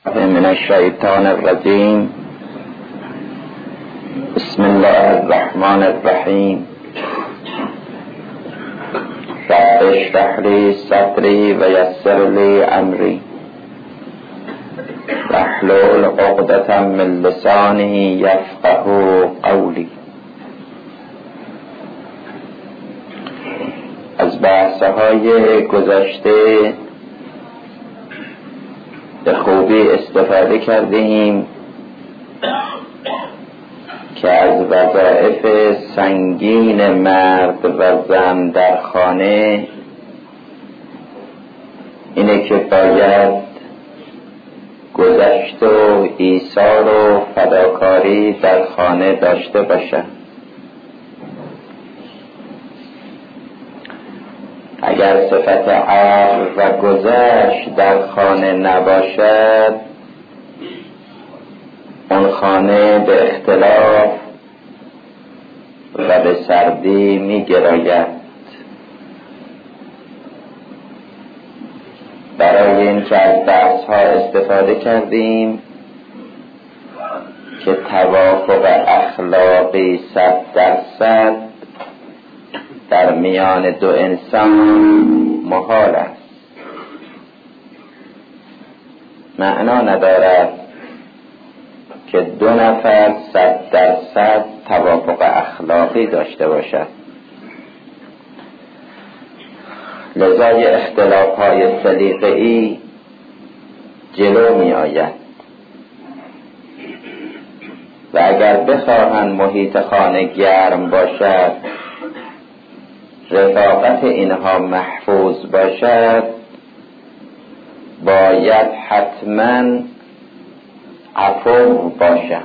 من الشیطان الرجیم. بسم الله الرحمن الرحیم. رب اشرح لی صدری و یسر لی امری واحلل عقدة من لسانی یفقهوا قولی. از بحث‌های گذشته به خوبی استفاده کردیم که از وظایف سنگین مرد و زن در خانه اینه که باید گذشت و ایثار و فداکاری در خانه داشته باشد. اگر صفت عقل و گذشت در خانه نباشد، اون خانه به اختلاف و به سردی می گراید. برای این که از بحث ها استفاده کردیم که توافق اخلاقی 100% در میان دو انسان محال است. معنا ندارد که دو نفر 100% توافق اخلاقی داشته باشد. لذای اختلاف‌های سلیقه‌ای جلو می آید و اگر بخواهند محیط خانه گرم باشد، رفاقت اینها محفوظ باشد، باید حتما عفو باشد.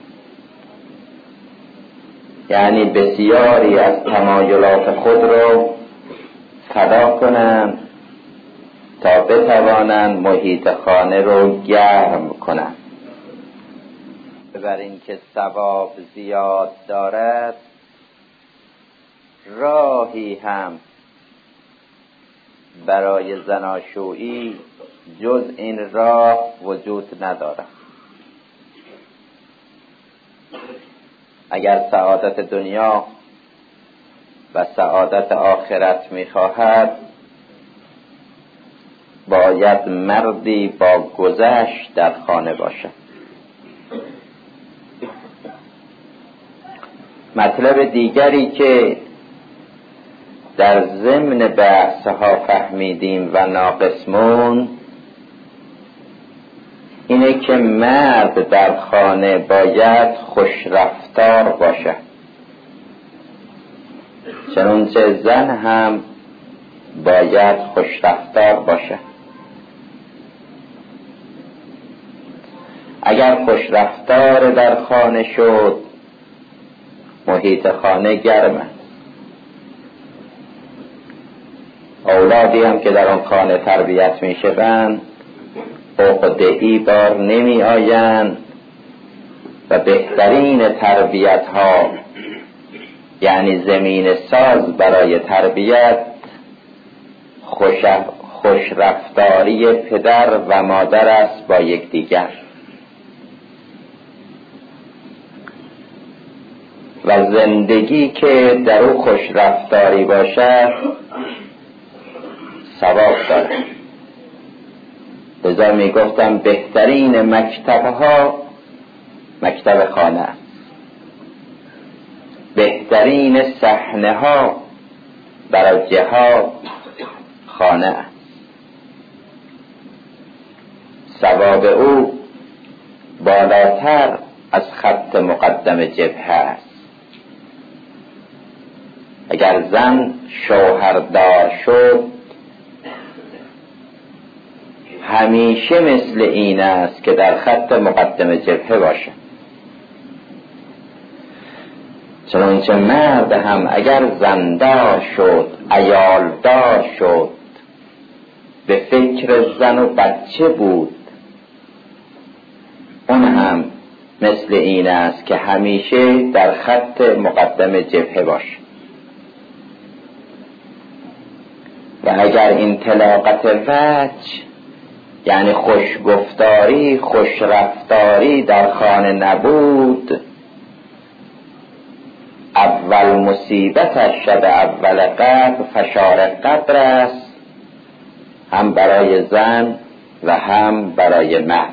یعنی بسیاری از تمایلات خود رو فدا کنند تا بتوانند محیط خانه رو گرم کنند. بر این که ثواب زیاد دارد، راهی هم برای زناشویی جز این راه وجود ندارد. اگر سعادت دنیا و سعادت آخرت می‌خواهد، باید مردی با گذشت در خانه باشد. مطلب دیگری که در ضمن بحث‌ها فهمیدیم و ناقصمون اینه که مرد در خانه باید خوش رفتار باشد، چنانچه زن هم باید خوش رفتار باشد. اگر خوش رفتار در خانه شد، محیط خانه گرم است. اولادی هم که در آن خانه تربیت می شوند عقده‌ای بار نمی آیند و بهترین تربیت ها، یعنی زمین ساز برای تربیت، خوش رفتاری پدر و مادر است با یکدیگر. و زندگی که در او خوش رفتاری باشد ثواب دارد. لذا می گفتم بهترین مکتبها مکتب خانه است. بهترین صحنه ها برای جهاد خانه است. ثواب او بالاتر از خط مقدم جبهه است. اگر زن شوهردار شد، همیشه مثل این است که در خط مقدم جبهه باشد. چنانچه مرد هم اگر زندار شد، عیالدار شد، به فکر زن و بچه بود، اون هم مثل این است که همیشه در خط مقدم جبهه باشد. و اگر این طلاقت وجه یعنی خوشگفتاری خوشرفتاری در خانه نبود، اول مصیبتش شب اول قدر فشار قدر است، هم برای زن و هم برای مرد.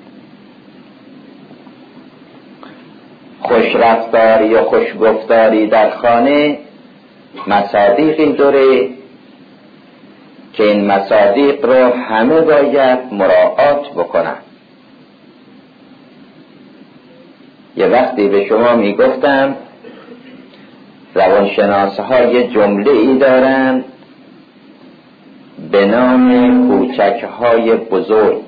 خوشرفتاری و خوشگفتاری در خانه مصادیقی داره که این مصادیق رو همه باید مراعات بکنن. یه وقتی به شما میگفتم روانشناس‌ها یه جمله ای دارن به نام کوچک‌های بزرگ.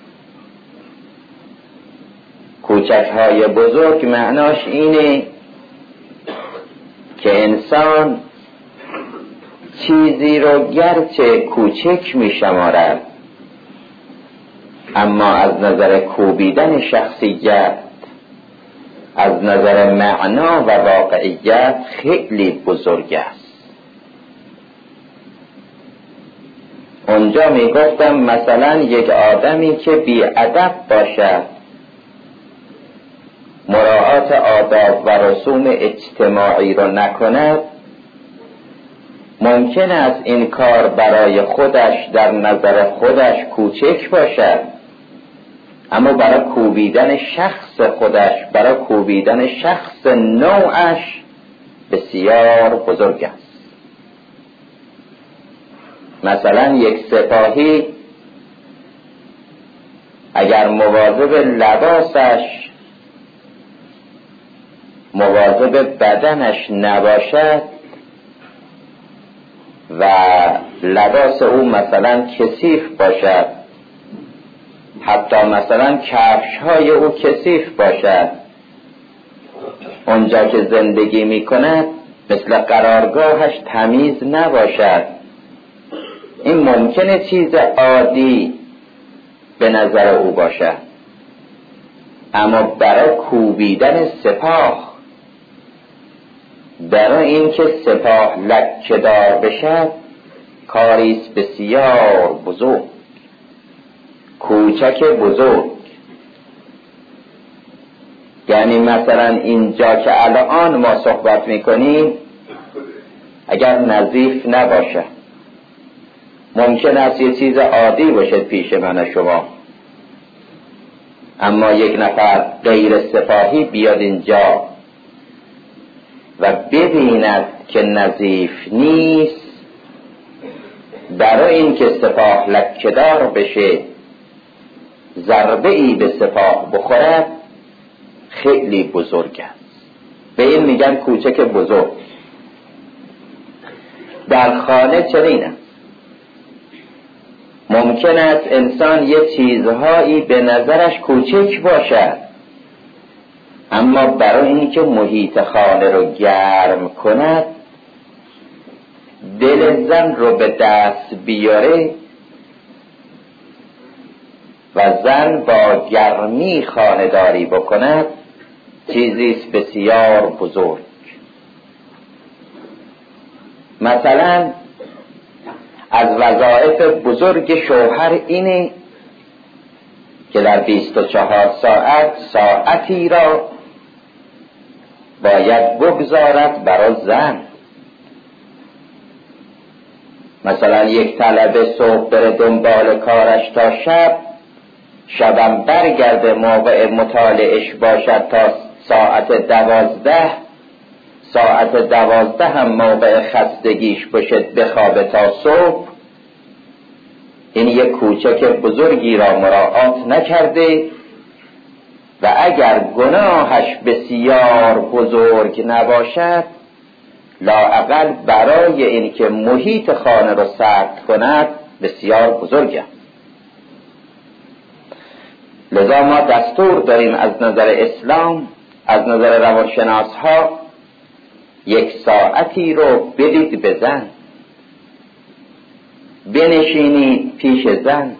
کوچک‌های بزرگ معناش اینه که انسان چیزی رو گرچه کوچک می‌شمارد، اما از نظر کوبیدن شخصیت، از نظر معنا و واقعیت خیلی بزرگ است. اونجا میگفتم مثلا یک آدمی که بی‌ادب باشد، مراعات آداب و رسوم اجتماعی رو نکند، ممکن است این کار برای خودش در نظر خودش کوچک باشد، اما برای کوبیدن شخص خودش، برای کوبیدن شخص نوعش بسیار بزرگ است. مثلا یک سپاهی اگر مواظب لباسش، مواظب بدنش نباشد و لباس او مثلا کثیف باشد، حتی مثلا کفش‌های او کثیف باشد، اونجا که زندگی می‌کند مثل قرارگاهش تمیز نباشد، این ممکنه چیز عادی به نظر او باشد، اما برای کوبیدن سپاه، برای اینکه سپاه لکه‌دار بشد، کاریست بسیار بزرگ، کوچک بزرگ. یعنی مثلا اینجا که الان ما صحبت میکنیم اگر نظیف نباشه، ممکن است یه چیز عادی باشه پیش من و شما، اما یک نفر غیر سپاهی بیاد اینجا و ببیند که نظیف نیست، برای این که سپاه لکه‌دار بشه، ضربه ای به سپاه بخورد، خیلی بزرگ است. به این میگن کوچک بزرگ. در خانه چنین ممکن است انسان یه چیزهایی به نظرش کوچک باشد، اما برای اینکه محیط خانه رو گرم کند، دل زن رو به دست بیاره و زن با گرمی خانه‌داری بکند، چیزیست بسیار بزرگ. مثلا از وظایف بزرگ شوهر اینه که در 24 ساعت ساعتی را باید بگذارد برای زن. مثلا یک طلبه صبح بره دنبال کارش تا شبم برگرده، موقع مطالعهش باشد تا ساعت 12، ساعت 12 هم موقع خستگیش باشه بخوابه تا صبح. این یک کوچک بزرگی را مراعات نکرده و اگر گناهش بسیار بزرگ نباشد، لااقل برای اینکه محیط خانه را سرد کند بسیار بزرگ است. لذا ما دستور داریم از نظر اسلام، از نظر روانشناس ها، یک ساعتی رو بدید به زن، بنشینید پیش زن،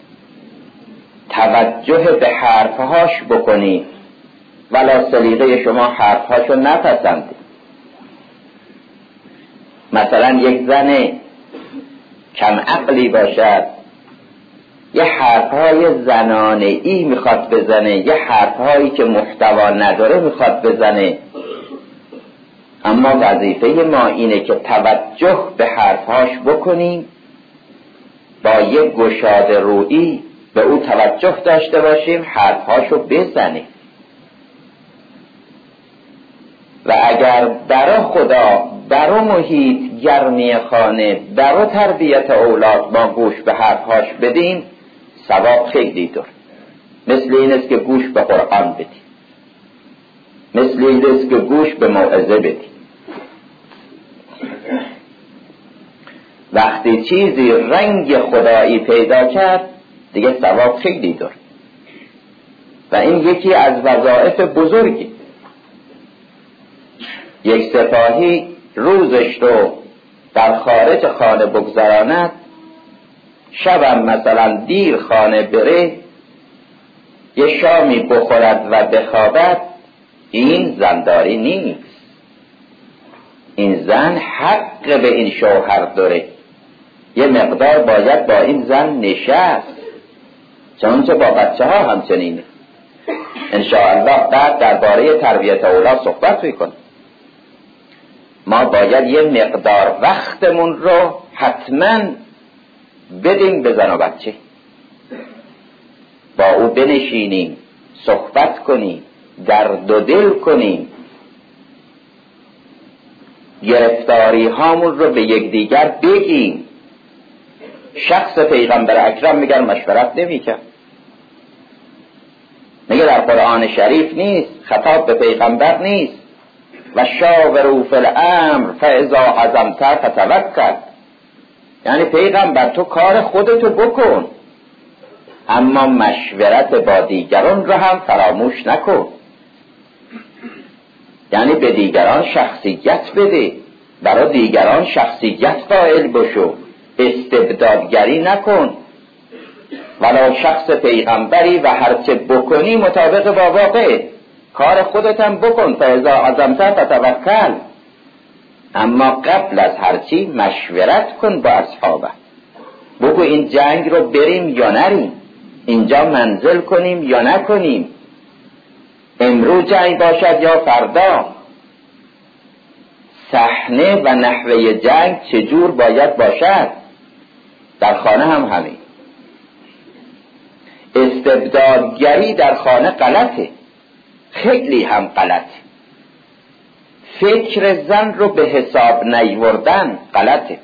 توجه به حرفهاش بکنید، ولا سلیقه شما حرفهاشو نپسندید. مثلا یک زن کم عقلی باشد یه حرفهای زنانه‌ای میخواد بزنه، یه حرفهایی که محتوا نداره میخواد بزنه. اما وظیفه ما اینه که توجه به حرفهاش بکنیم، با یک گشاده رویی به او توجه داشته باشیم، حرفهاشو بزنیم. و اگر برای خدا، برای محیط، گرمی خانه، برای تربیت اولاد ما گوش به حرفهاش بدیم، ثواب خیلی داره. مثل این است که گوش به قرآن بدیم، مثل این است که گوش به موعظه بدیم. وقتی چیزی رنگ خدایی پیدا کرد دیگه ثواب خیلی داره و این یکی از وظایف بزرگی. یک سپاهی روزش رو در خارج خانه بگذراند، شبم مثلا دیر خانه بره، یه شامی بخورد و بخوابد، این زنداری نیست. این زن حق به این شوهر داره، یه مقدار باید با این زن نشست، چون با بچه ها همچنینه. انشاءالله بعد درباره تربیت اولاد صحبت میکنم. ما باید یه مقدار وقتمون رو حتما بدیم به زن و بچه، با او بنشینیم، صحبت کنیم، درد و دل کنیم، گرفتاری هامون رو به یکدیگر بگیم. شخص پیغمبر اکرم میگن مشورت نمیکرد، میگه در قرآن شریف نیست، خطاب به پیغمبر نیست. و شاوروا فی الامر فاذا عزمت فتوکل، یعنی پیغمبر تو کار خودتو بکن اما مشورت با دیگران رو هم فراموش نکن. یعنی به دیگران شخصیت بده، برای دیگران شخصیت قائل بشو، استبدادگری نکن. ولو شخص پیغمبری و هرچه بکنی مطابق با واقع، کار خودت هم بکن. فاذا عزمت فتوکل، اما قبل از هرچی مشورت کن با اصحابه. بگو این جنگ رو بریم یا نریم، اینجا منزل کنیم یا نکنیم، امروز جنگ باشد یا فردا، صحنه و نحوه جنگ چجور باید باشد. در خانه هم همین. استبدادگری در خانه غلطه، خیلی هم غلطه. فکر زن رو به حساب نیوردن غلطه.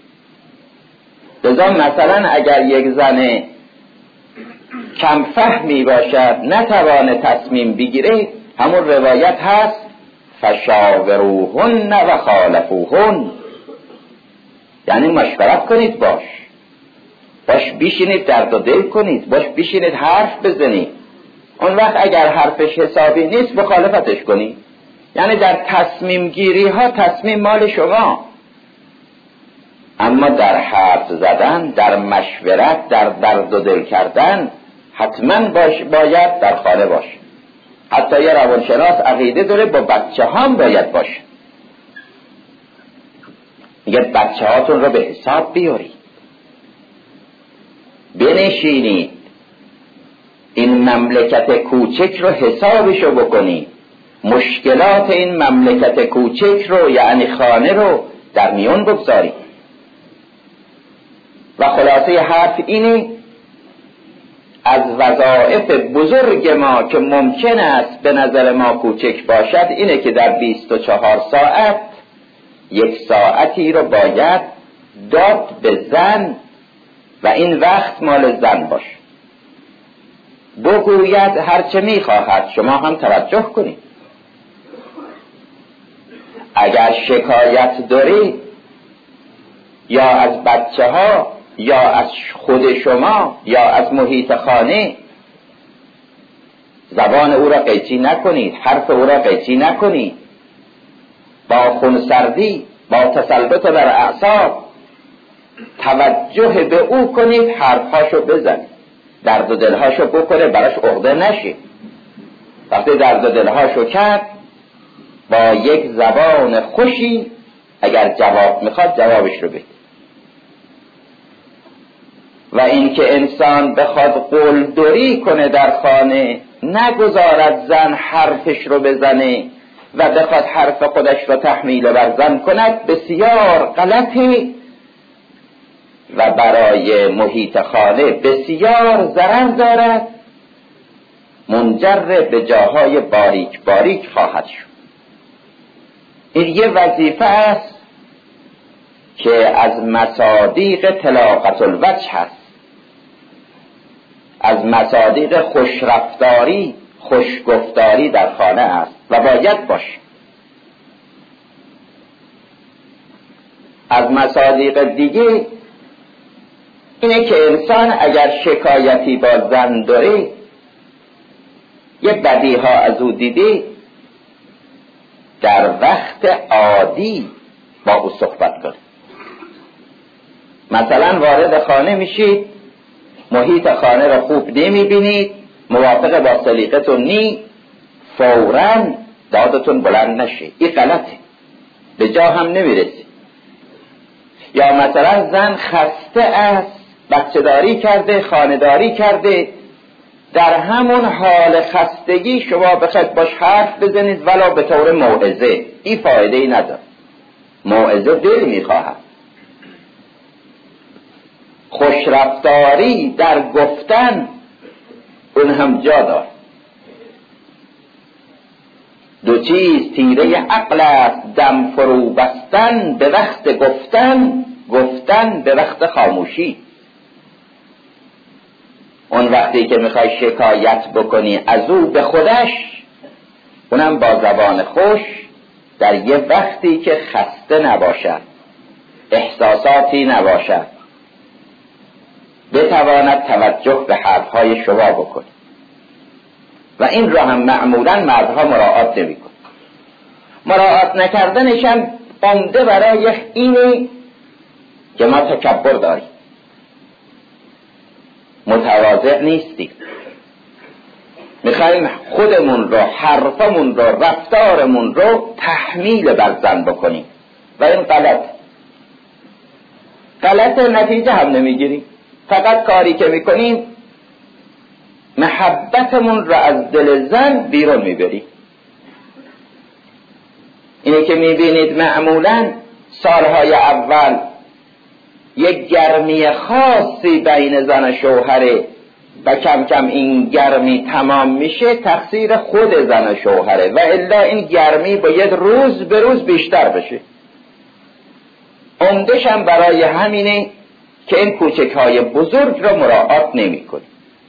لذا مثلا اگر یک زن کم فهمی باشد، نتوانه تصمیم بگیره، همون روایت هست فشاوروهن و خالفوهن، یعنی مشورت کنید باش بیشینید درد و دل کنید، باش بیشینید حرف بزنید. اون وقت اگر حرفش حسابی نیست مخالفتش کنید. یعنی در تصمیم گیری ها تصمیم مال شما، اما در حرف زدن، در مشورت، در درد و دل کردن حتما باید در خانه باشه. حتی یه روانشناس عقیده داره با بچه هم باید باشه. میگه بچه هاتون رو به حساب بیارید، بنشینید، این مملکت کوچک رو حسابشو بکنید، مشکلات این مملکت کوچک رو یعنی خانه رو در میون بگذارید. و خلاصه حرف اینه، از وظایف بزرگ ما که ممکن است به نظر ما کوچک باشد اینه که در 24 ساعت 1 ساعتی رو باید داد به زن و این وقت مال زن باشه. بگوید هرچه میخواهد، شما هم توجه کنید. اگر شکایت دارید یا از بچه ها یا از خود شما یا از محیط خانه، زبان او را قیچی نکنید، حرف او را قیچی نکنید. با خونسردی، با تسلط بر اعصاب توجه به او کنید، حرفهاشو بزنید، درد و دلهاشو بکنه، براش عقده نشید. وقتی درد و دلهاشو کرد با یک زبان خوشی اگر جواب میخواد جوابش رو بده. و اینکه انسان بخواد قلدری کنه در خانه، نگذارد زن حرفش رو بزنه و بخواد حرف خودش رو تحمیل بر زن کند، بسیار غلطی و برای محیط خانه بسیار ضرر دارد، منجر به جاهای باریک باریک خواهد شد. این یه وظیفه است که از مصادیق طلاقت الوجه هست، از مصادیق خوشرفتاری، خوشگفتاری در خانه است و باید باشه. از مصادیق دیگه اینه که انسان اگر شکایتی با زن داره، یه بدیها از او دیده، در وقت عادی با او صحبت کنه. مثلا وارد خانه میشید، محیط خانه را خوب نمیبینید، موافق با سلیقتون نی، فوراً دادتون بلند نشه. این غلطه، به جا هم نمیرسی. یا مثلا زن خسته است، بچه داری کرده، خانه‌داری کرده، در همون حال خستگی شما بخواید باش حرف بزنید ولو به طور موعظه، این فایده ای نداره. موعظه دل میخواهد. خوشرفتاری در گفتن اون هم جا دار. دو چیز تیره عقل است، دم فرو بستن به وقت گفتن، گفتن به وقت خاموشی. اون وقتی که میخوای شکایت بکنی از او به خودش، اونم با زبان خوش، در یه وقتی که خسته نباشد، احساساتی نباشد، بتواند توجه به حرفهای شما بکنه. و این را هم معمولا مردها مراعات نمی‌کنن. مراعات نکردنش هم عمده برای اینه که ما تکبر داریم، متواضع نیستیم، میخوایم خودمون رو، حرفمون رو، رفتارمون رو تحمیل بر زن بکنیم و این غلط نتیجه هم نمیگیریم. فقط کاری که میکنیم محبتمون رو از دل زن بیرون میبریم. اینه که میبینید معمولا سالهای اول یک گرمی خاصی بین زن و شوهره و کم کم این گرمی تمام میشه، تقصیر خود زن و شوهره، و الا این گرمی باید روز به روز بیشتر بشه. عمدش هم برای همینه که این کوچک‌های بزرگ رو مراعات نمی‌کنه.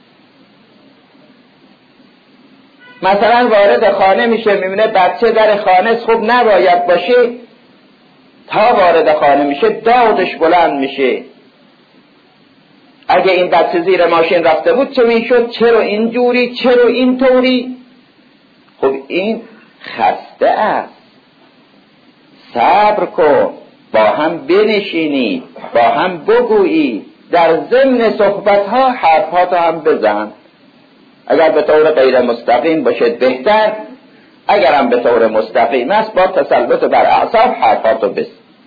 مثلا وارد خانه میشه، میبینه بچه در خانه خوب نباید باشه، تا وارد خانه میشه دادش بلند میشه. اگه این بچه زیر ماشین رفته بود چه میشد؟ چرا اینجوری؟ چرا اینطوری؟ خب این خسته است. صبر کن، با هم بنشینی، با هم بگویی، در ضمن صحبت‌ها حرف‌هاتو هم بزن. اگر به طور غیر مستقیم باشد بهتر، اگر هم به طور مستقیم است با تسلط بر اعصاب حرفاتو بزن.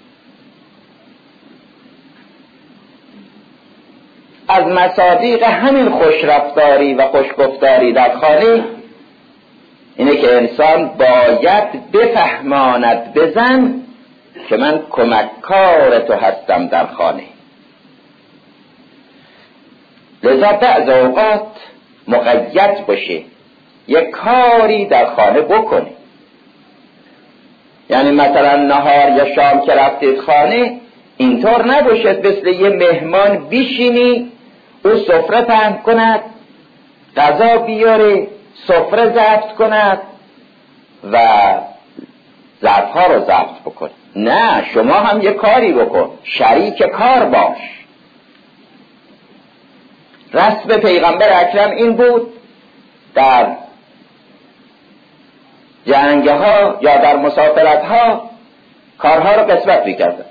از مصادیق همین خوشرفتاری و خوشگفتاری در خانه اینه که انسان باید بفهماند بزن که من کمککار تو هستم در خانه. لذا بعض اوقات مقید باشه، یک کاری در خانه بکنه. یعنی مثلا نهار یا شام که رفتید خانه، اینطور نباشد مثل یه مهمان بیشینی، او سفره پهن کند، غذا بیاره، سفره ضبط کند و ظرفها رو ضبط بکن. نه، شما هم یه کاری بکن، شریک کار باش. رسم پیغمبر اکرم این بود، در جنگها یا در مسافرتها کارها رو قسمت می‌کردن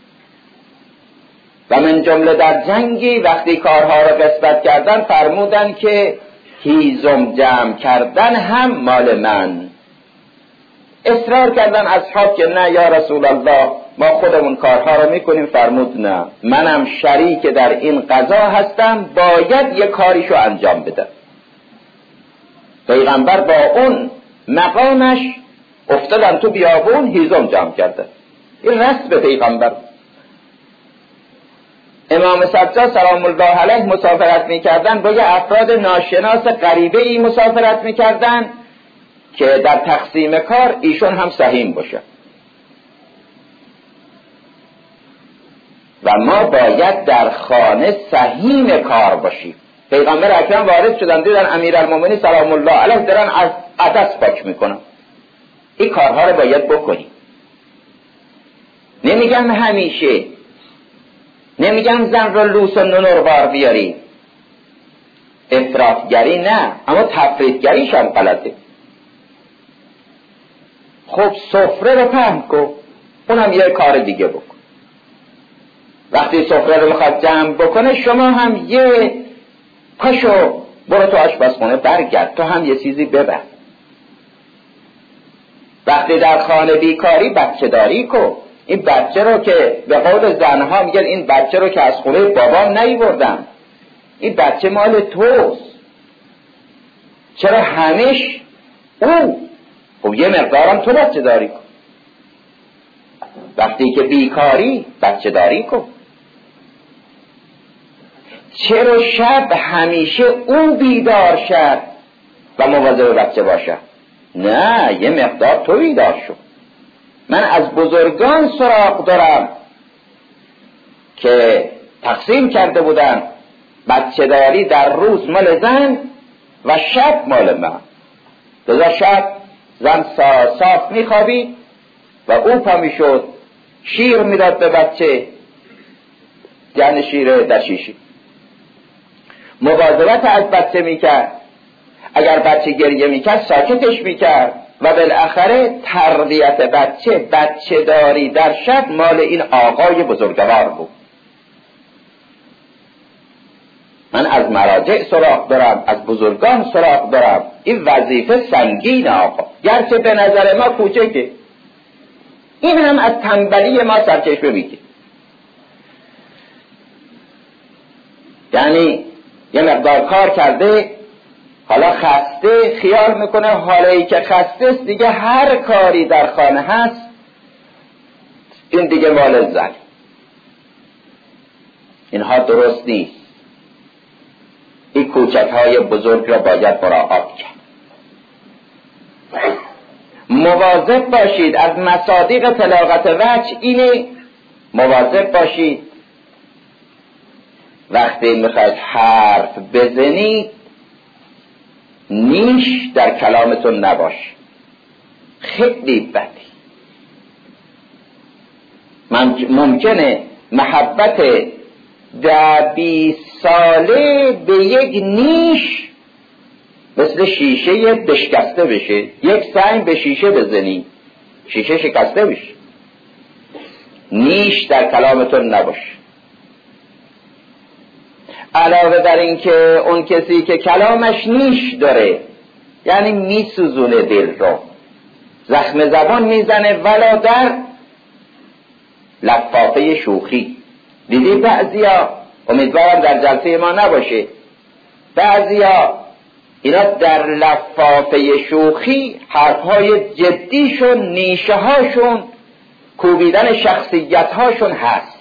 و من جمله در جنگی وقتی کارها رو قسمت کردن فرمودن که هیزم جمع کردن هم مال من. اصرار کردن اصحاب که نه یا رسول الله، ما خودمون کارها رو میکنیم. فرمود نه، منم شریک در این قضا هستم، باید یه کاریشو انجام بدم. پیغمبر با اون مقامش افتادن تو بیابون، هیزم جمع کرده. این رسم پیغمبر. امام سجاد سلام الله علیه مسافرت میکردن، با یه افراد ناشناس غریبه ای مسافرت میکردن که در تقسیم کار ایشون هم سهیم باشه و ما باید در خانه سهیم کار باشیم. پیغمبر اکرم وارد شدن، دیدن امیرالمومنین سلام الله علیه دارن از عدس پاک میکنن. این کارها رو باید بکنیم. نمیگم همیشه، نمیگم زن رو لوس و نونوروار بیاری، افراطگری نه، اما تفریطگریش هم غلطه. خب سفره رو پهن کن، اونم یه کار دیگه بکن. وقتی سفره رو میخواد جمع بکنه، شما هم یه پاشو برو تو آشپزخونه، برگرد تو هم یه چیزی ببر. وقتی در خانه بیکاری، بچه داری کن. این بچه رو که به قول زنها میگن این بچه رو که از خونه بابام نیوردم، این بچه مال توست، چرا همیش او؟ خب یه مقدارم تو بچه داری کن. وقتی که بیکاری، بچه داری کن. چرا شب همیشه اون بیدار شد و مواظب بچه باشه؟ نه، یه مقدار تو بیدار شو. من از بزرگان سراغ دارم که تقسیم کرده بودن بچه داری در روز مال زن و شب مال من. لذا شب زن صاف میخوابید و او پا میشد شیر میداد به بچه، یعنی شیر در شیشی، مواظبت از بچه میکرد. اگر بچه گریه میکرد ساکتش میکرد و بالاخره تربیت بچه داری در شب مال این آقای بزرگوار بود. من از مراجع سراغ دارم، از بزرگان سراغ دارم. این وظیفه سنگین آقا، گرچه به نظر ما کوچکه، این هم از تنبلی ما سرچشمه میگه. یعنی یه مقدار کار کرده، حالا خسته، خیال میکنه حالا که خسته است دیگه هر کاری در خانه هست این دیگه مال زن. اینها درست نیست. این کوچک‌های بزرگ را باید مراعات کرد. مواظب باشید از مصادیق طلاقت وجه. اینه مواظب باشید وقتی میخواید حرف بزنید نیش در کلامتون نباش. خیلی بدی. ممکنه محبت 10-20 ساله به یک نیش مثل شیشه بشکسته بشه. یک سنگ به شیشه بزنی شیشه شکسته بشه. نیش در کلامتون نباش. علاوه در این که اون کسی که کلامش نیش داره، یعنی میسوزونه دل رو، زخم زبان میزنه ولا در لفافه شوخی. دیدی بعضیا، امیدوارم در جلسه ما نباشه، بعضیا اینا در لفافه شوخی حرفهای جدیشون، نیشه هاشون، کوبیدن شخصیت هاشون هست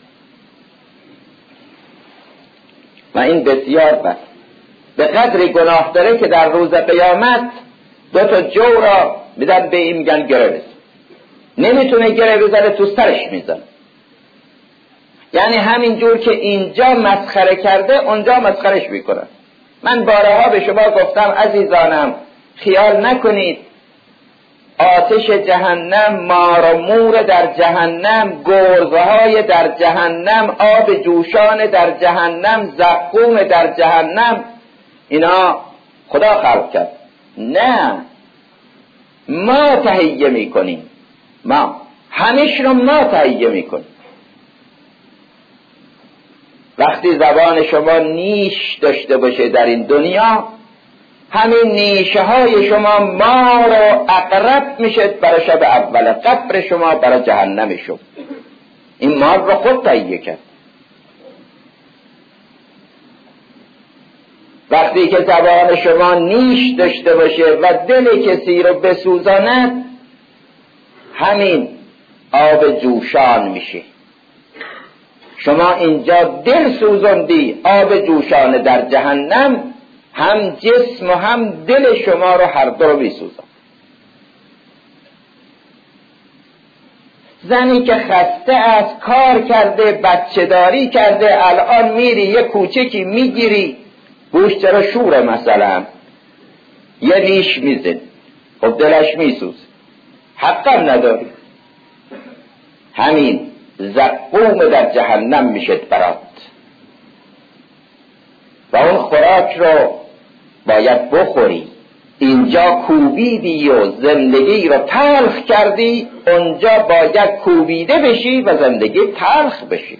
و این بسیار بد. به قدری گناه داره که در روز قیامت 2 جو را میدن به این میگن گره بزن. نمیتونه گره بزنه، تو سرش میزن. یعنی همین جور که اینجا مسخره کرده اونجا مسخرش میکنن. من بارها به شما گفتم عزیزانم، خیال نکنید آتش جهنم، مار و مور در جهنم، گرزهای در جهنم، آب جوشان در جهنم، زقوم در جهنم، اینا خدا خلق کرد. نه، ما تهیه میکنیم. ما همیش رو ما تهیه میکنیم. وقتی زبان شما نیش داشته باشه در این دنیا، همین نیشه های شما مار و عقرب میشه برای شب اول قبر شما، برای جهنم شما. این مال رو خود تهیه کرد. وقتی که زبان شما نیش داشته باشه و دل کسی رو بسوزاند، همین آب جوشان میشه. شما اینجا دل سوزندی، آب جوشان در جهنم هم جسم و هم دل شما رو هر دو رو میسوزن. زنی که خسته است، کار کرده، بچه داری کرده، الان میری یه کوچکی میگیری، گوش چرا شوره مثلا، یه نیش میزن، خب دلش میسوز، حقم نداری. همین زقوم در جهنم میشه برات و اون خوراک رو باید بخوری. اینجا کوبیدی و زندگی رو تلخ کردی، اونجا باید کوبیده بشی و زندگی تلخ بشی.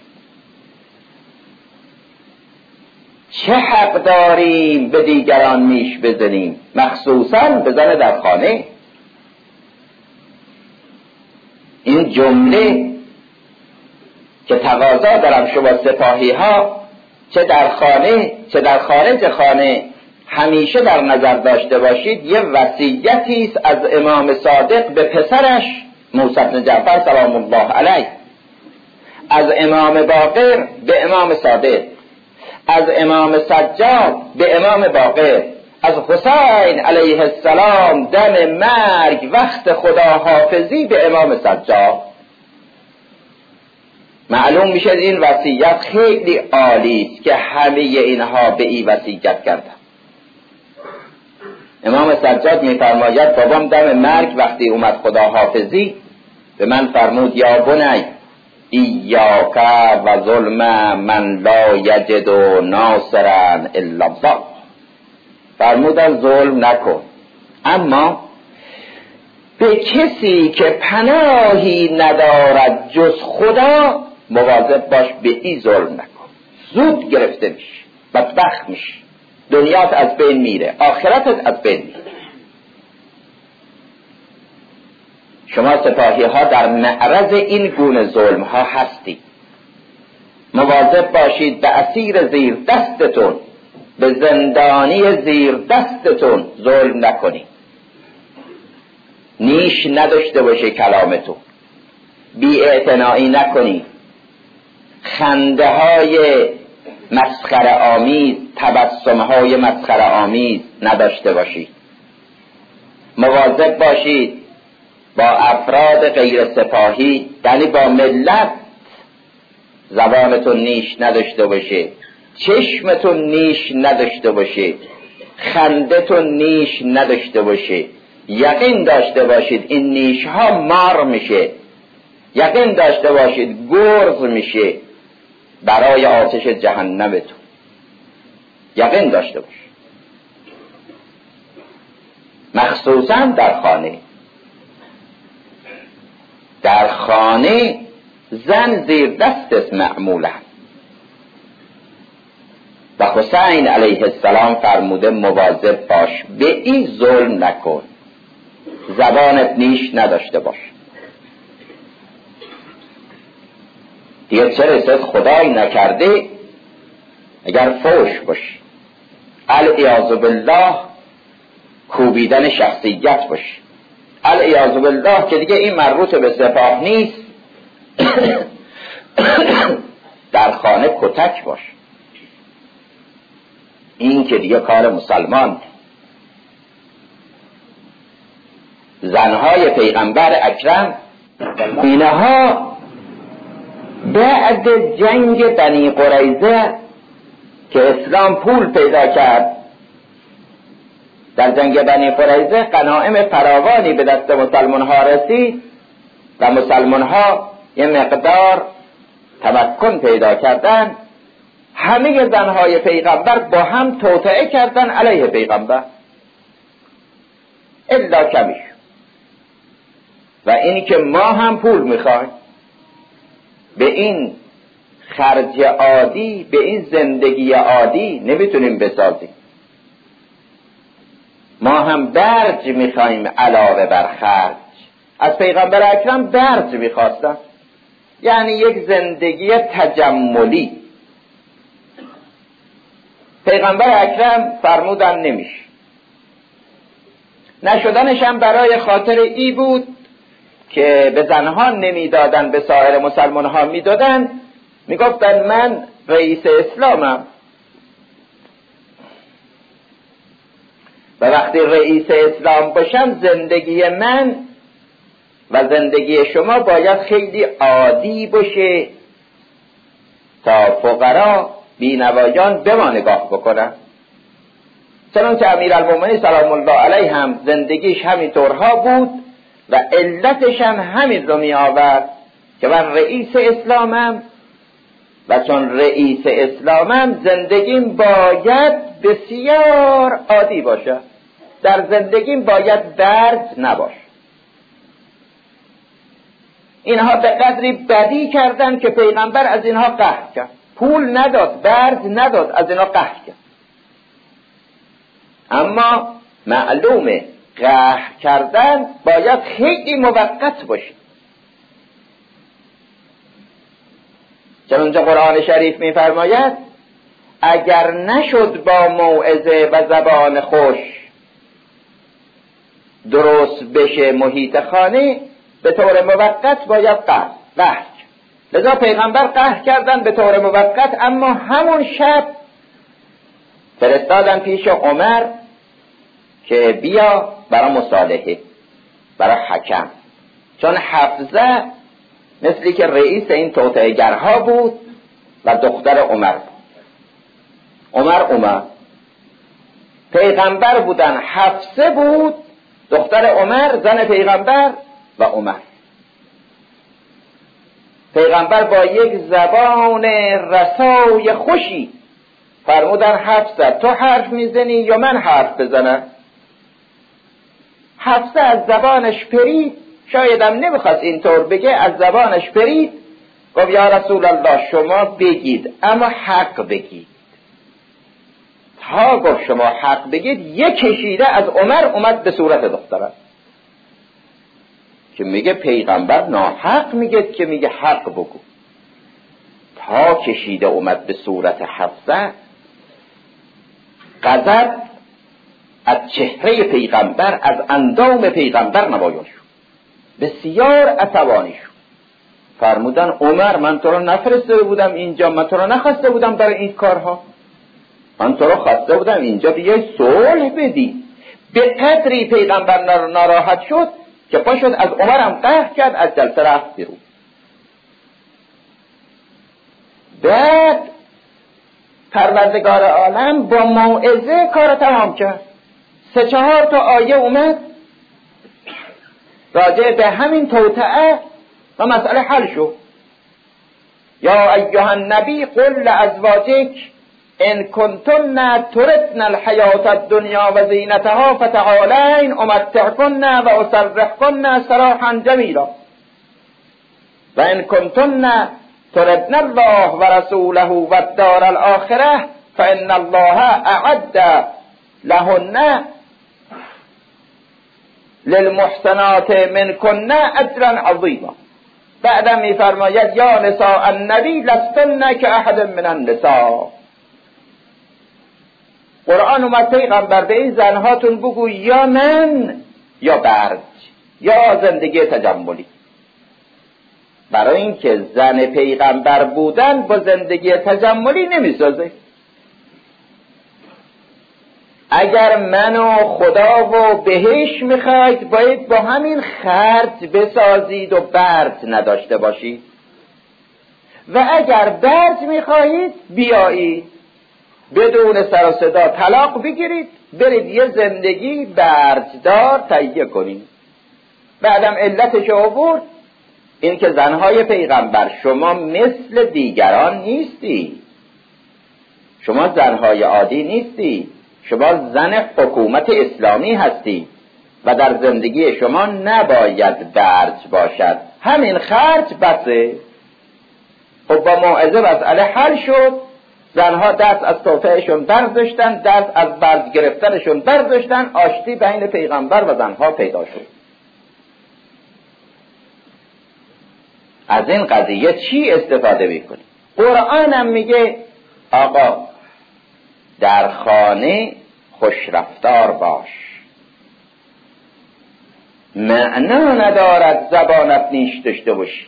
چه حق داریم به دیگران نیش بزنیم، مخصوصا بزنه در خانه؟ این جمله که تقاضا دارم شما سپاهی ها چه در خانه چه در خارج خانه همیشه در نظر داشته باشید، یه وصیتی است از امام صادق به پسرش موسی بن جعفر سلام الله علیه، از امام باقر به امام صادق، از امام سجاد به امام باقر، از حسین علیه السلام دم مرگ وقت خداحافظی به امام سجاد. معلوم میشه این وصیت خیلی عالی است که همه اینها به این وصیت کردن. امام سجاد میفرماید بابام دم مرگ وقتی اومد خداحافظی به من فرمود یا بنی ایاک و ظلم من لا یجد ناصرا الا الله. فرمودن ظلم نکن، اما به کسی که پناهی ندارد جز خدا مواظب باش، به این ظلم نکن. زود گرفته میشی، بدبخت میشی، دنیات از بین میره، آخرتت از بین میره. شما سپاهی ها در معرض این گونه ظلم ها هستید. مواظب باشید به اسیر زیر دستتون، به زندانی زیر دستتون ظلم نکنید. نیش نداشته باشه کلامتون، بی اعتنایی نکنید، خنده های مسخره آمیز، تبسم های مسخره آمیز نداشته باشید. مواظب باشید با افراد غیر سپاهی، یعنی با ملت، زبانتون نیش نداشته باشه، چشمتون نیش نداشته باشه، خندتون نیش نداشته باشه. یقین داشته باشید این نیش ها مار میشه، یقین داشته باشید گرز میشه برای آتش جهنمتون. یقین داشته باشید، مخصوصا در خانه. در خانه زن زیر دست است معمولا و حسین علیه السلام فرموده مواظب باش، به این ظلم نکن، زبانت نیش نداشته باش. دیگه چه رسد خدای نکرده اگر فوش باشی، العیاذ بالله کوبیدن شخصیت باشی، العیاذ بالله که دیگه این مربوط به سپاه نیست، در خانه کتک باش، این که دیگه کار مسلمان. زنهای پیغمبر اکرم اینها بعد جنگ بنی قریظه که اسلام پول پیدا کرد، در جنگ بنی قریظه غنایم فراوانی به دست مسلمان ها رسید و مسلمان ها یه مقدار تمکن پیدا کردن. همه زنهای پیغمبر با هم توطئه کردن علیه پیغمبر الا کمیش. و اینی که ما هم پول میخوایم، به این خرج عادی، به این زندگی عادی نمیتونیم بسازیم. ما هم برج میخوایم علاوه بر خرج. از پیغمبر اکرم برج میخواستن، یعنی یک زندگی تجملی. پیغمبر اکرم فرمودن نمیشه. نشدنش هم برای خاطر ای بود که به زنها نمیدادن، به سایر مسلمان ها میدادن. میگفتن من رئیس اسلامم و وقتی رئیس اسلام باشم زندگی من و زندگی شما باید خیلی عادی باشه تا فقرا بینوایان به ما نگاه بکنن. چنانچه امیرالمومنین سلام الله علیه هم زندگیش همینطورها بود و علتش هم همین رو می آورد که من رئیس اسلامم و چون رئیس اسلامم زندگیم باید بسیار عادی باشه، در زندگیم باید درد نباشه. اینها به قدری بدی کردن که پیغمبر از اینها قهر کرد، پول نداد، درد نداد، از اینها قهر کرد. اما معلومه قهر کردن باید خیلی موقت باشه. چنانچه قرآن شریف می‌فرماید اگر نشد با موعظه و زبان خوش درست بشه محیط خانه، به طور موقت باید قهر. لذا پیغمبر قهر کردن به طور موقت، اما همون شب فرستادن پیش عمر که بیا برای مصالحه، برای حکم. چون حفظه مثلی که رئیس این توطئه‌گرها بود و دختر عمر بود. عمر پیغمبر بودن، حفصه بود دختر عمر، زن پیغمبر و عمر. پیغمبر با یک زبان رسای خوشی فرمودن حفصه تو حرف میزنی یا من حرف بزنم؟ حفصه از زبانش پرید، شایدم نمیخواست اینطور بگه، از زبانش پرید، گفت یا رسول الله شما بگید اما حق بگید. تا گفت شما حق بگید یک کشیده از عمر اومد به صورت دخترم که میگه پیغمبر ناحق میگه که میگه حق بگو. تا کشیده اومد به صورت حفصه، غضب از چهره پیغمبر، از اندام پیغمبر نمایان شد، بسیار عصبانی شد. فرمودن عمر من تو رو نفرسته بودم اینجا، من تو رو نخواسته بودم برای این کارها، من تو رو خواسته بودم اینجا بیای صلح بدی. به قدری پیغمبر ناراحت شد که پا شد از عمر هم قهر کرد، از جلسه رفت بیرون. بعد پروردگار عالم با موعظه کار تمام کرد. 3-4 تا آیه اومد راجع به همین توطئه و مسئله حل شد. یا ایها النبی قل لازواجک ان کنتن تردن الحیات الدنیا و زینتها فتعالین امتعکن و اسرحکن سراحا جمیلا و ان کنتن تردن الله و رسوله و الدار الاخره فان الله اعد لهن للمحسنات منکن اجرا عظیما. بعدم میفرماید یا نساء النبی لستن که احد من النساء. قرآن اومد پیغمبر به این زنهاتون بگو یا من یا برج یا زندگی تجملی. برای اینکه زن پیغمبر بودن با زندگی تجملی نمیسازه. اگر من و خدا و بهش میخواید باید با همین خرج بسازید و برج نداشته باشید، و اگر برج میخواهید بیایید بدون سر و صدا طلاق بگیرید، برید یه زندگی برجدار تهیه کنید. بعدم علتش آورد این که زنهای پیغمبر شما مثل دیگران نیستی، شما زنهای عادی نیستی، شما زن حکومت اسلامی هستی و در زندگی شما نباید برج باشد، همین خرج بسه. خب با موعظه مسئله حل شد. زنها دست از توطئهشون برداشتن، دست از برج گرفتنشون برداشتن، آشتی بین پیغمبر و زنها پیدا شد. از این قضیه چی استفاده میکنی؟ قرآن هم میگه آقا در خانه خوشرفتار باش. معنا ندارد زبانت نیش داشته باشی.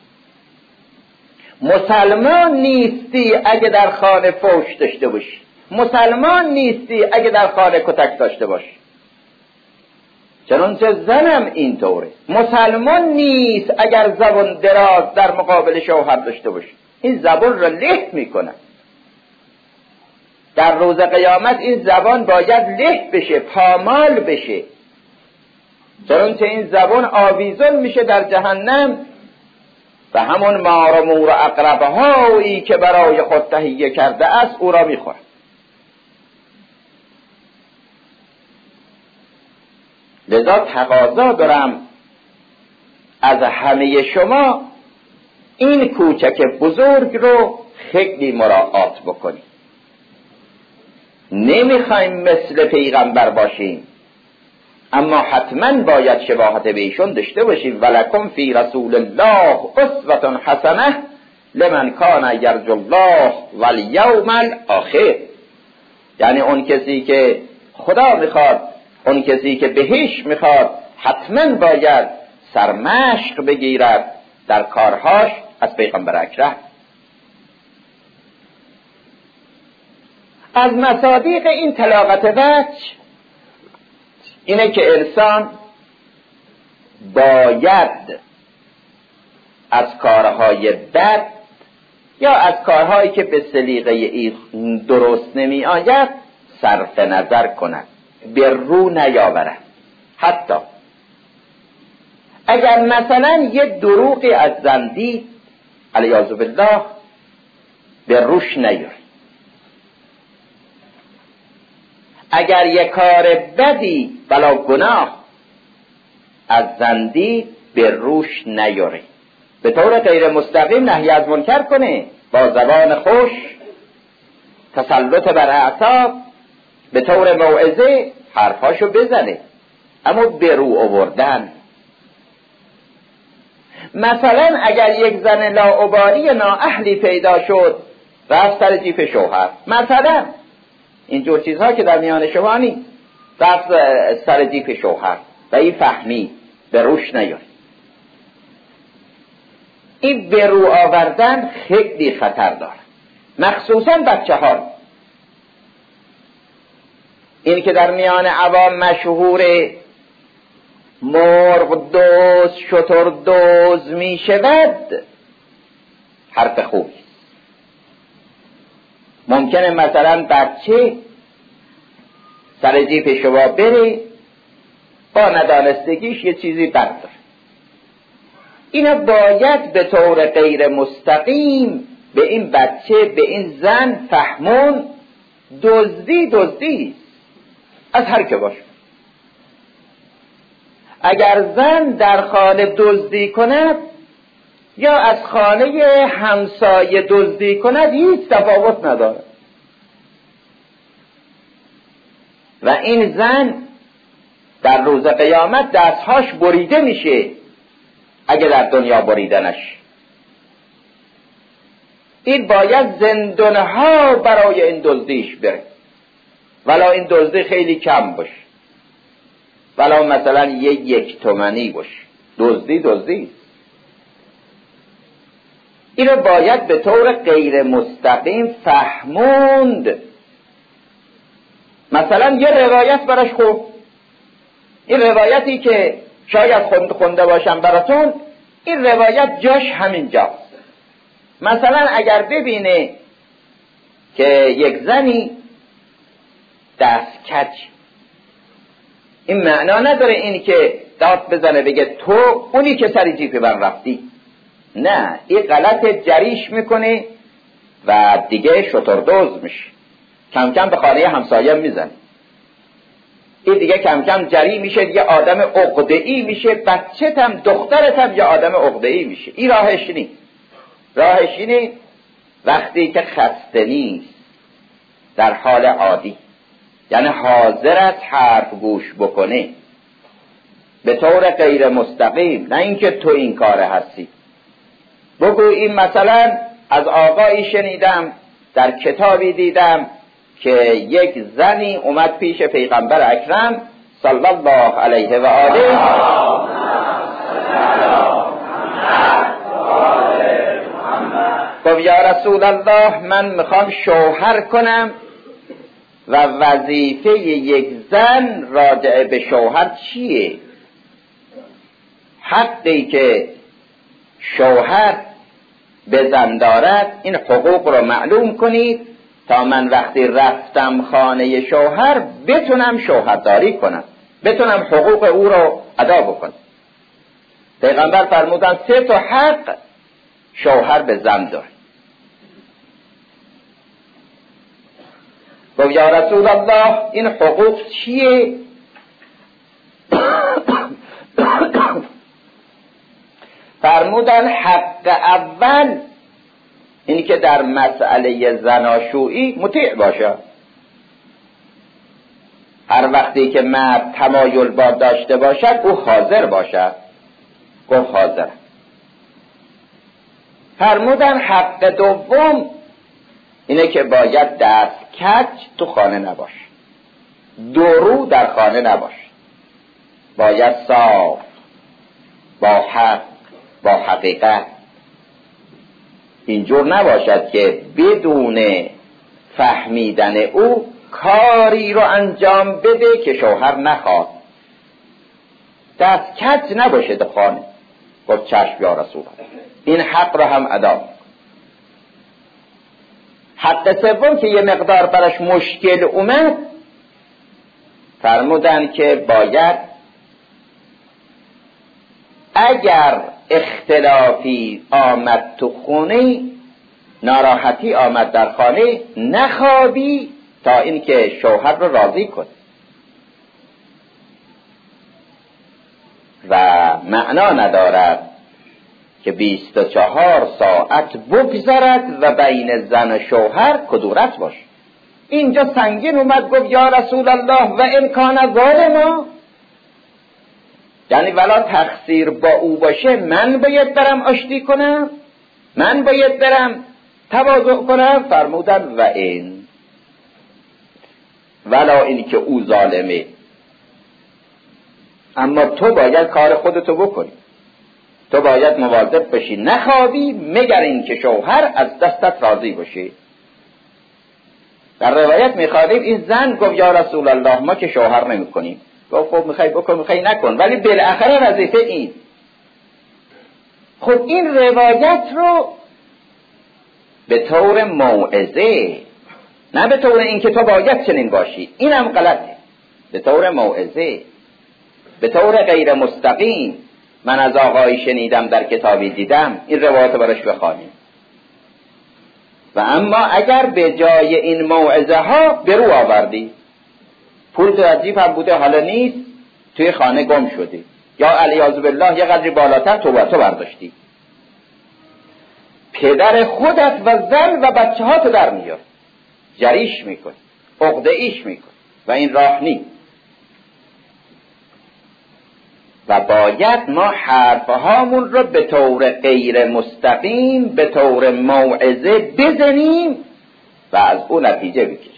مسلمان نیستی اگه در خانه فوش داشته باشی. مسلمان نیستی اگه در خانه کتک داشته باشی. چنانچه زنم اینطوره. مسلمان نیست اگر زبان دراز در مقابل شوهر داشته باشی. این زبان را له میکنه. در روز قیامت این زبان باید له بشه، پامال بشه. چنانچه این زبان آویزان میشه در جهنم و همون مار و مور و عقرب هایی که برای خود تهیه کرده است او را میخوره. لذا تقاضا دارم از همه شما این کوچک بزرگ رو خیلی مراعات بکنید. نمیخوایم مثل پیغمبر باشیم، اما حتما باید شباهت به ایشون داشته باشیم. ولکم فی رسول الله اسوة حسنه لمن کان یرجو الله والیوم الاخر. یعنی اون کسی که خدا میخواد، اون کسی که بهش میخواد، حتما باید سرمشق بگیرد در کارهاش از پیغمبر اکرم. از مصادیق این طلاقت وجه اینه که انسان باید از کارهای بد یا از کارهایی که به سلیقه درست نمی آید صرف نظر کند، به رو نیاورد. حتی اگر مثلا یه دروغی از زن دید علیاذ بالله، به روش نیاری. اگر یک کار بدی بلا گناه از زن دید، به روش نیاری. به طور غیر مستقیم نهی از منکر کنه، با زبان خوش، تسلط بر اعصاب، به طور موعظه حرفاشو بزنه، اما به رو آوردن. مثلا اگر یک زن لاابالی نااهلی پیدا شد رفت سر جیب شوهر، مثلا اینجور چیزها که در میان شما نیست، رفت سر جیب شوهر و این فهمی، به روش نیاری. این به رو آوردن خیلی خطر داره، مخصوصا بچه ها. این که در میان عوام مشهور مرغ دوز شتر دوز می شود، حرف خوبی. ممکنه مثلا بچه سر جیب شما بره، با ندانستگیش یه چیزی برداره. اینا باید به طور غیر مستقیم به این بچه، به این زن فهمون دزدی از هر که باشه. اگر زن در خانه دزدی کند یا از خانه همسایه دزدی کند هیچ تفاوت نداره. و این زن در روز قیامت دستهاش بریده میشه اگه در دنیا بریدنش. این باید زندانها برای این دزدیش بره، ولا این دزدی خیلی کم باشه، ولا مثلا 1 تومانی باشه. دزدی اینو باید به طور غیر مستقیم فهموند. مثلا یه روایت براش خوب، این روایتی که شاید خونده باشم براتون، این روایت جاش همینجاست. مثلا اگر ببینه که یک زنی دست کج، این معنا نداره این که داد بزنه بگه تو اونی که سر جیب من رفتی. نه، این غلط جریش میکنه و دیگه شتردوز میشه، کم کم به خانه همسایه میزنه. این دیگه کم کم جری میشه، یه آدم عقده‌ای میشه، بچت هم دخترت هم یه آدم عقده‌ای میشه. این راهش نیست. راهش اینه وقتی که خسته نیست، در حال عادی، یعنی حاضر است حرف گوش بکنه به طور غیر مستقیم، نه اینکه تو این کار هستی. بگوییم مثلا از آقایی شنیدم، در کتابی دیدم که یک زنی اومد پیش پیغمبر اکرم صلی الله علیه و آله گفت یا رسول الله من میخوام شوهر کنم و وظیفه یک زن راجع به شوهر چیه؟ حقی که شوهر به زن دارد این حقوق رو معلوم کنید تا من وقتی رفتم خانه شوهر بتونم شوهرداری کنم، بتونم حقوق او رو ادا بکنم. پیغمبر فرمودن 3 تا حق شوهر به زن داره. گفت یا رسول الله این حقوق چیه؟ فرمودن حق اول این که در مسئله زناشویی مطیع باشه. هر وقتی که مرد تمایل با داشته باشد او حاضر باشد. گفت حاضر. فرمودن حق دوم اینه که باید دست کج تو خانه نباش، دورو در خانه نباش، باید صاف با حق با حقیقت. اینجور نباشد که بدون فهمیدن او کاری رو انجام بده که شوهر نخواد. دست کج نباشه در خانه. گفت چشم یا رسول الله، این حق رو هم ادا. حق سوم که یه مقدار براش مشکل اومد، فرمودن که باید اگر اختلافی آمد تو خونه، ناراحتی آمد در خانه، نخوابی تا اینکه شوهر رو راضی کن. و معنا ندارد که 24 ساعت بگذرد و بین زن و شوهر کدورت باشه. اینجا سنگین اومد گفت یا رسول الله و ان کان ظالما، یعنی ولا تقصیر با او باشه من باید برم آشتی کنم، من باید برم تواضع کنم. فرمودن و این ولا این که او ظالمه، اما تو باید کار خودتو بکنی، تو باید مواظب باشی نخوابی مگر این که شوهر از دستت راضی باشه. در روایت میخوادیم این زن گفت یا رسول الله ما که شوهر نمی کنیم. گفت خب میخوای بکن میخوای نکن، ولی بالاخره وظیفه این. خب این روایت رو به طور موعظه، نه به طور این که تو باید چنین باشی، اینم غلطه. به طور موعظه، به طور غیر مستقیم من از آقایی شنیدم در کتابی دیدم، این روایت براش بخوانیم. و اما اگر به جای این موعظه ها برو آوردی، پول تو از جیب هم بوده حالا نیست، توی خانه گم شدی، یا علیاذ بالله یه قدری بالاتر تو برداشتی، پدر خودت و زن و بچه ها تو در میار، جریش میکن، عقده ایش میکن و این راه نیست. و باید ما حرفهامون رو به طور غیر مستقیم، به طور موعظه بزنیم و از اون نتیجه بگیریم.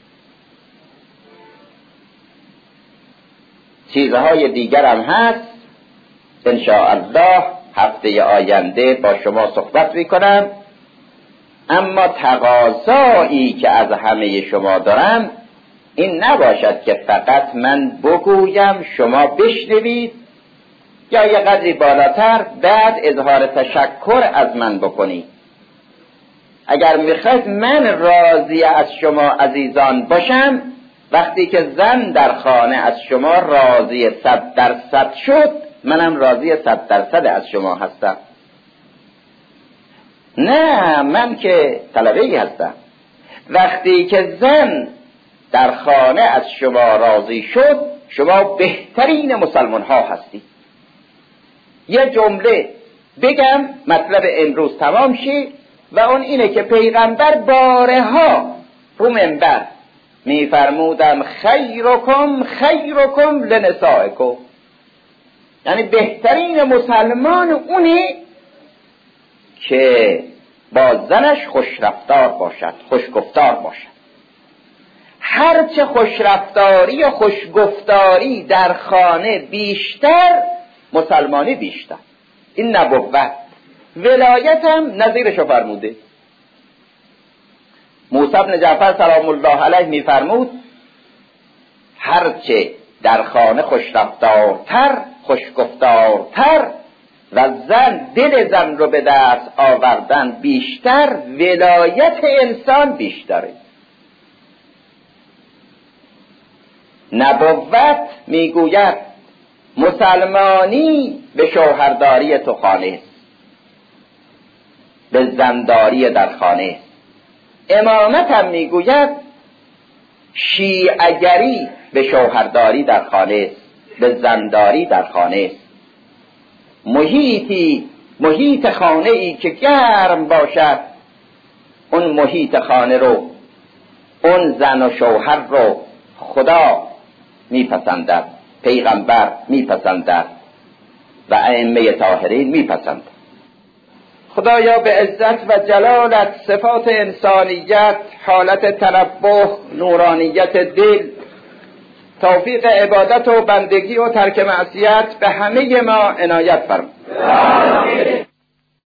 چیزهای دیگر هم هست، انشاءالله هفته آینده با شما صحبت میکنم. اما تقاضایی که از همه شما دارم این نباشد که فقط من بگویم شما بشنوید یا یه قدری بالاتر بعد اظهار تشکر از من بکنید. اگر میخواید من راضی از شما عزیزان باشم، وقتی که زن در خانه از شما راضی 100% شد، منم راضی 100% از شما هستم. نه من که طلبه‌ای هستم. وقتی که زن در خانه از شما راضی شد، شما بهترین مسلمان ها هستید. یه جمله بگم مطلب امروز تمام شه و اون اینه که پیغمبر بارها رو منبر میفرمودن خیرکم خیرکم لنسائکم، یعنی بهترین مسلمان اونه که با زنش خوشرفتار باشد، خوشگفتار باشد. هرچه خوشرفتاری و خوشگفتاری در خانه بیشتر، مسلمانی بیشتر. این نبوت. ولایت هم نظیرشو فرموده. موسی بن جعفر سلام الله علیه میفرمود هرچه در خانه خوشرفتارتر، خوشگفتارتر و دل زن رو به دست آوردن بیشتر، ولایت انسان بیشتره. نبوت میگوید مسلمانی به شوهرداری تو خانه، به زنداری در خانه. امامت هم میگوید شیعگری به شوهرداری در خانه، به زنداری در خانه. محیط خانه ای که گرم باشد، اون محیط خانه رو، اون زن و شوهر رو خدا میپسندد، پیغمبر میپسندد و ائمه طاهرین میپسندد. خدایا به عزت و جلالت صفات انسانیت، حالت تنبه، نورانیت دل، توفیق عبادت و بندگی و ترک معصیت به همه ما عنایت فرما.